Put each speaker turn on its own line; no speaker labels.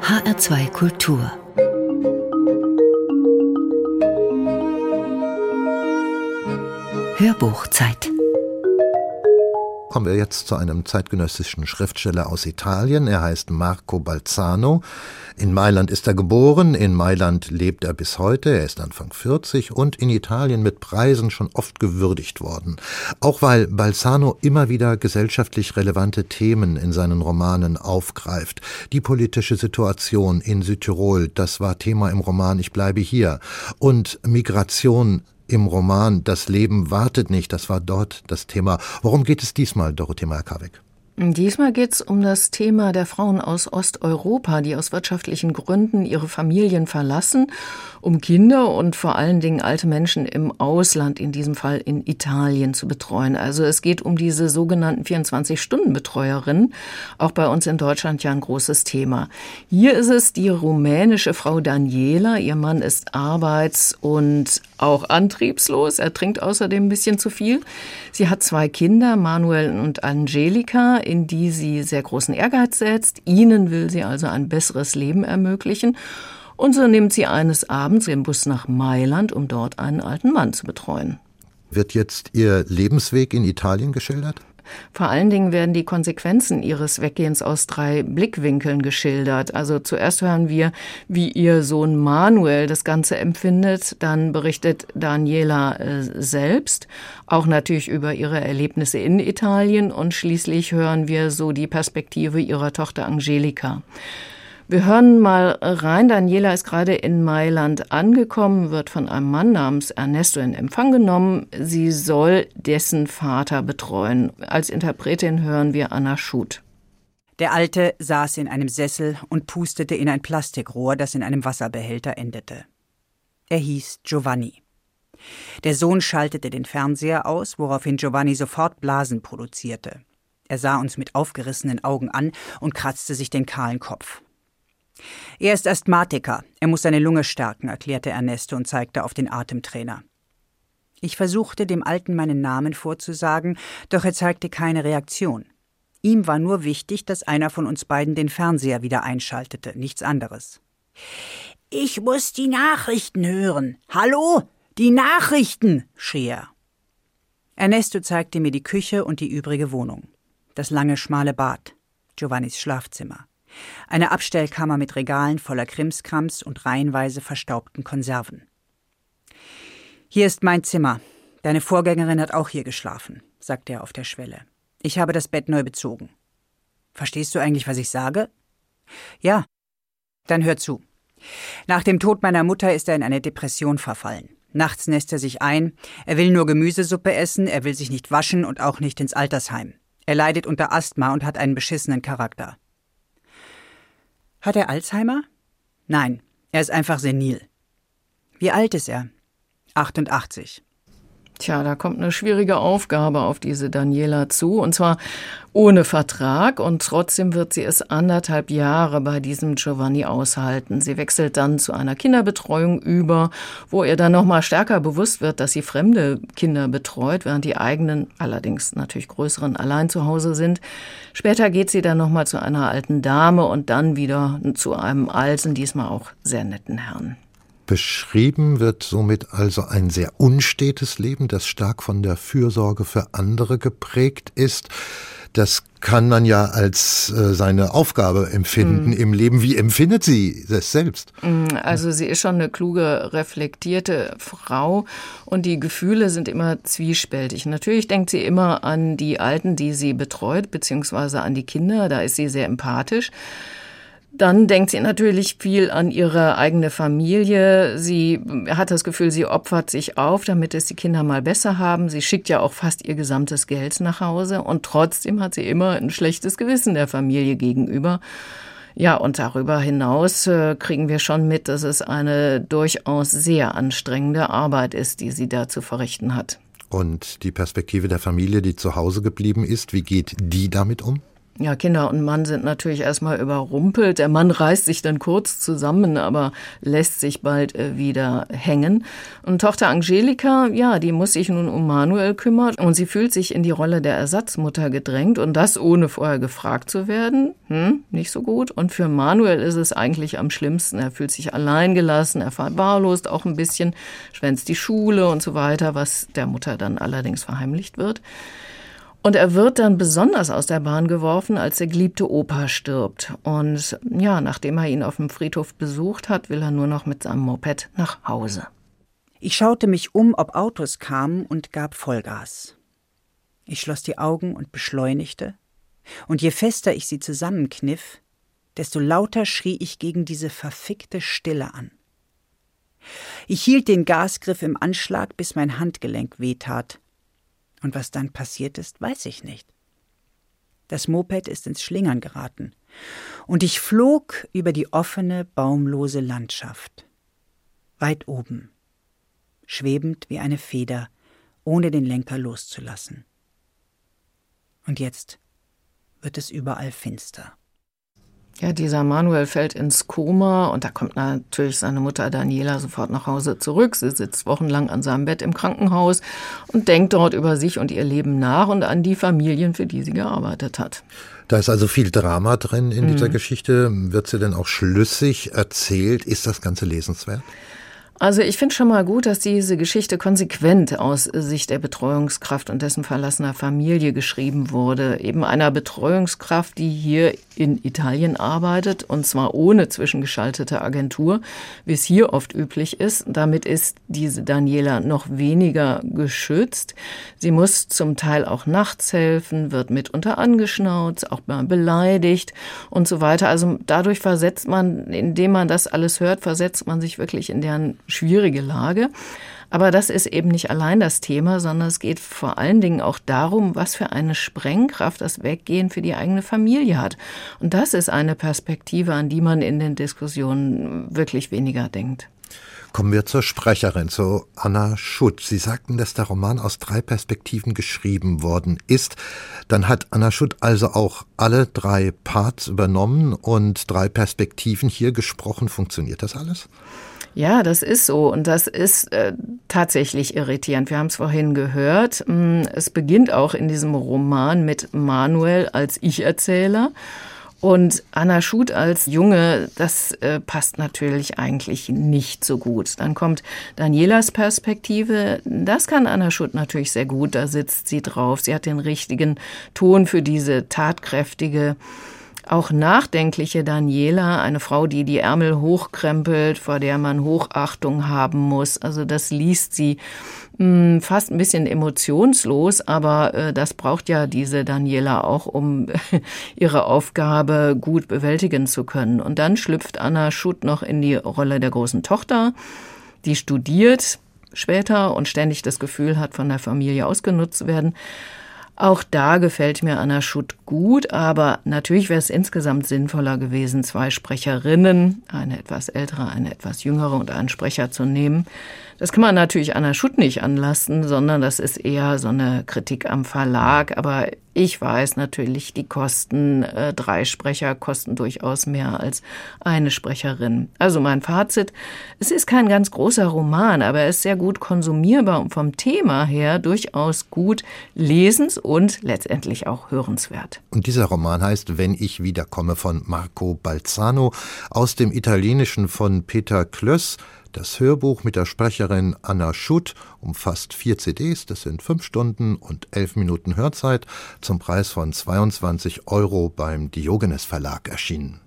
HR2 Kultur. Hörbuchzeit.
Kommen wir jetzt zu einem zeitgenössischen Schriftsteller aus Italien. Er heißt Marco Balzano. In Mailand ist er geboren, in Mailand lebt er bis heute. Er ist Anfang 40 und in Italien mit Preisen schon oft gewürdigt worden. Auch weil Balzano immer wieder gesellschaftlich relevante Themen in seinen Romanen aufgreift. Die politische Situation in Südtirol, das war Thema im Roman Ich bleibe hier. Und Migration im Roman Das Leben wartet nicht, das war dort das Thema. Worum geht es diesmal, Dorothee Meyer-Karweg?
Diesmal geht es um das Thema der Frauen aus Osteuropa, die aus wirtschaftlichen Gründen ihre Familien verlassen, um Kinder und vor allen Dingen alte Menschen im Ausland, in diesem Fall in Italien, zu betreuen. Also es geht um diese sogenannten 24-Stunden-Betreuerinnen, auch bei uns in Deutschland ja ein großes Thema. Hier ist es die rumänische Frau Daniela. Ihr Mann ist arbeits- und auch antriebslos. Er trinkt außerdem ein bisschen zu viel. Sie hat 2 Kinder, Manuel und Angelika, in die sie sehr großen Ehrgeiz setzt. Ihnen will sie also ein besseres Leben ermöglichen. Und so nimmt sie eines Abends den Bus nach Mailand, um dort einen alten Mann zu betreuen.
Wird jetzt ihr Lebensweg in Italien geschildert?
Vor allen Dingen werden die Konsequenzen ihres Weggehens aus 3 Blickwinkeln geschildert. Also zuerst hören wir, wie ihr Sohn Manuel das Ganze empfindet. Dann berichtet Daniela selbst, auch natürlich über ihre Erlebnisse in Italien. Und schließlich hören wir so die Perspektive ihrer Tochter Angelika. Wir hören mal rein. Daniela ist gerade in Mailand angekommen, wird von einem Mann namens Ernesto in Empfang genommen. Sie soll dessen Vater betreuen. Als Interpretin hören wir Anna Schut.
Der Alte saß in einem Sessel und pustete in ein Plastikrohr, das in einem Wasserbehälter endete. Er hieß Giovanni. Der Sohn schaltete den Fernseher aus, woraufhin Giovanni sofort Blasen produzierte. Er sah uns mit aufgerissenen Augen an und kratzte sich den kahlen Kopf. Er ist Asthmatiker. Er muss seine Lunge stärken, erklärte Ernesto und zeigte auf den Atemtrainer. Ich versuchte, dem Alten meinen Namen vorzusagen, doch er zeigte keine Reaktion. Ihm war nur wichtig, dass einer von uns beiden den Fernseher wieder einschaltete, nichts anderes. »Ich muss die Nachrichten hören. Hallo, die Nachrichten«, schrie er. Ernesto zeigte mir die Küche und die übrige Wohnung. Das lange, schmale Bad, Giovannis Schlafzimmer. Eine Abstellkammer mit Regalen voller Krimskrams und reihenweise verstaubten Konserven. »Hier ist mein Zimmer. Deine Vorgängerin hat auch hier geschlafen«, sagte er auf der Schwelle. »Ich habe das Bett neu bezogen.« »Verstehst du eigentlich, was ich sage?« »Ja.« »Dann hör zu. Nach dem Tod meiner Mutter ist er in eine Depression verfallen. Nachts nässt er sich ein, er will nur Gemüsesuppe essen, er will sich nicht waschen und auch nicht ins Altersheim. Er leidet unter Asthma und hat einen beschissenen Charakter.« »Hat er Alzheimer?« »Nein, er ist einfach senil.« »Wie alt ist er?« »88.«
Tja, da kommt eine schwierige Aufgabe auf diese Daniela zu, und zwar ohne Vertrag, und trotzdem wird sie es 1,5 Jahre bei diesem Giovanni aushalten. Sie wechselt dann zu einer Kinderbetreuung über, wo ihr dann nochmal stärker bewusst wird, dass sie fremde Kinder betreut, während die eigenen, allerdings natürlich größeren, allein zu Hause sind. Später geht sie dann nochmal zu einer alten Dame und dann wieder zu einem alten, diesmal auch sehr netten Herrn.
Beschrieben wird somit also ein sehr unstetes Leben, das stark von der Fürsorge für andere geprägt ist. Das kann man ja als seine Aufgabe empfinden im Leben. Wie empfindet sie das selbst?
Also sie ist schon eine kluge, reflektierte Frau und die Gefühle sind immer zwiespältig. Natürlich denkt sie immer an die Alten, die sie betreut, beziehungsweise an die Kinder. Da ist sie sehr empathisch. Dann denkt sie natürlich viel an ihre eigene Familie. Sie hat das Gefühl, sie opfert sich auf, damit es die Kinder mal besser haben. Sie schickt ja auch fast ihr gesamtes Geld nach Hause. Und trotzdem hat sie immer ein schlechtes Gewissen der Familie gegenüber. Ja, und darüber hinaus kriegen wir schon mit, dass es eine durchaus sehr anstrengende Arbeit ist, die sie da zu verrichten hat.
Und die Perspektive der Familie, die zu Hause geblieben ist, wie geht die damit um?
Ja, Kinder und Mann sind natürlich erstmal überrumpelt. Der Mann reißt sich dann kurz zusammen, aber lässt sich bald wieder hängen. Und Tochter Angelika, ja, die muss sich nun um Manuel kümmern und sie fühlt sich in die Rolle der Ersatzmutter gedrängt und das ohne vorher gefragt zu werden. Nicht so gut. Und für Manuel ist es eigentlich am schlimmsten. Er fühlt sich alleingelassen, er verwahrlost auch ein bisschen, schwänzt die Schule und so weiter, was der Mutter dann allerdings verheimlicht wird. Und er wird dann besonders aus der Bahn geworfen, als der geliebte Opa stirbt. Und ja, nachdem er ihn auf dem Friedhof besucht hat, will er nur noch mit seinem Moped nach Hause.
Ich schaute mich um, ob Autos kamen und gab Vollgas. Ich schloss die Augen und beschleunigte. Und je fester ich sie zusammenkniff, desto lauter schrie ich gegen diese verfickte Stille an. Ich hielt den Gasgriff im Anschlag, bis mein Handgelenk wehtat. Und was dann passiert ist, weiß ich nicht. Das Moped ist ins Schlingern geraten. Und ich flog über die offene, baumlose Landschaft. Weit oben. Schwebend wie eine Feder, ohne den Lenker loszulassen. Und jetzt wird es überall finster.
Ja, dieser Manuel fällt ins Koma und da kommt natürlich seine Mutter Daniela sofort nach Hause zurück. Sie sitzt wochenlang an seinem Bett im Krankenhaus und denkt dort über sich und ihr Leben nach und an die Familien, für die sie gearbeitet hat.
Da ist also viel Drama drin in dieser Geschichte. Wird sie denn auch schlüssig erzählt? Ist das Ganze lesenswert?
Also ich finde schon mal gut, dass diese Geschichte konsequent aus Sicht der Betreuungskraft und dessen verlassener Familie geschrieben wurde. Eben einer Betreuungskraft, die hier in Italien arbeitet, und zwar ohne zwischengeschaltete Agentur, wie es hier oft üblich ist. Damit ist diese Daniela noch weniger geschützt. Sie muss zum Teil auch nachts helfen, wird mitunter angeschnauzt, auch mal beleidigt und so weiter. Also dadurch versetzt man, indem man das alles hört, versetzt man sich wirklich in deren schwierige Lage. Aber das ist eben nicht allein das Thema, sondern es geht vor allen Dingen auch darum, was für eine Sprengkraft das Weggehen für die eigene Familie hat. Und das ist eine Perspektive, an die man in den Diskussionen wirklich weniger denkt.
Kommen wir zur Sprecherin, zu Anna Schutt. Sie sagten, dass der Roman aus 3 Perspektiven geschrieben worden ist. Dann hat Anna Schutt also auch alle 3 Parts übernommen und 3 Perspektiven hier gesprochen. Funktioniert das alles?
Ja, das ist so und das ist tatsächlich irritierend. Wir haben es vorhin gehört. Es beginnt auch in diesem Roman mit Manuel als Ich-Erzähler und Anna Schutt als Junge. Das passt natürlich eigentlich nicht so gut. Dann kommt Danielas Perspektive. Das kann Anna Schutt natürlich sehr gut. Da sitzt sie drauf. Sie hat den richtigen Ton für diese tatkräftige, auch nachdenkliche Daniela, eine Frau, die die Ärmel hochkrempelt, vor der man Hochachtung haben muss. Also das liest sie fast ein bisschen emotionslos, aber das braucht ja diese Daniela auch, um ihre Aufgabe gut bewältigen zu können. Und dann schlüpft Anna Schutt noch in die Rolle der großen Tochter, die studiert später und ständig das Gefühl hat, von der Familie ausgenutzt zu werden. Auch da gefällt mir Anna Schutt gut, aber natürlich wäre es insgesamt sinnvoller gewesen, 2 Sprecherinnen, eine etwas ältere, eine etwas jüngere und einen Sprecher zu nehmen. Das kann man natürlich Anna Schutt nicht anlasten, sondern das ist eher so eine Kritik am Verlag. Aber ich weiß natürlich, die Kosten, 3 Sprecher kosten durchaus mehr als eine Sprecherin. Also mein Fazit, es ist kein ganz großer Roman, aber er ist sehr gut konsumierbar und vom Thema her durchaus gut lesens- und letztendlich auch hörenswert.
Und dieser Roman heißt Wenn ich wiederkomme von Marco Balzano, aus dem Italienischen von Peter Klöss. Das Hörbuch mit der Sprecherin Anna Schutt umfasst 4 CDs, das sind 5 Stunden und 11 Minuten Hörzeit, zum Preis von 22 € beim Diogenes Verlag erschienen.